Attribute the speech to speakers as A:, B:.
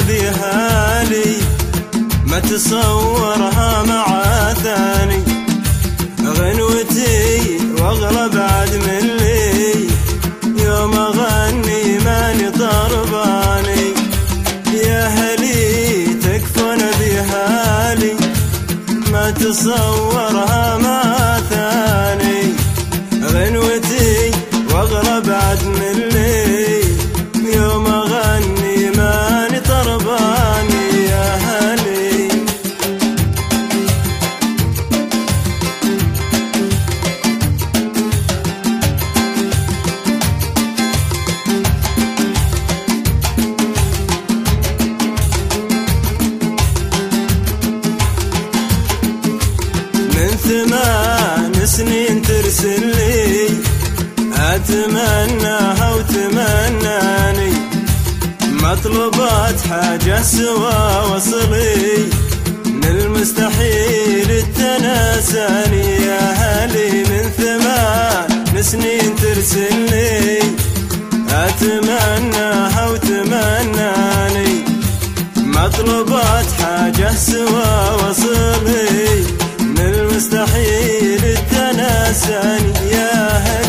A: بها لي ما تصورها مع ثاني، غنوتي واغلى بعد من لي يوم اغني ماني طرباني. يا هلي تكفون بها لي ما تصورها مع ثاني، غنوتي واغلى بعد من لي يوم اغني ماني طرباني. يا هلي من 8 سنين ترسل لي أتمناها وتمناني، مطلوبات حاجة سوا وصلي من المستحيل التناساني. يا هلي من 8 سنين ترسل لي أتمناها وتمناني، مطلوبات حاجة سوا وصلي من المستحيل التناساني. يا هلي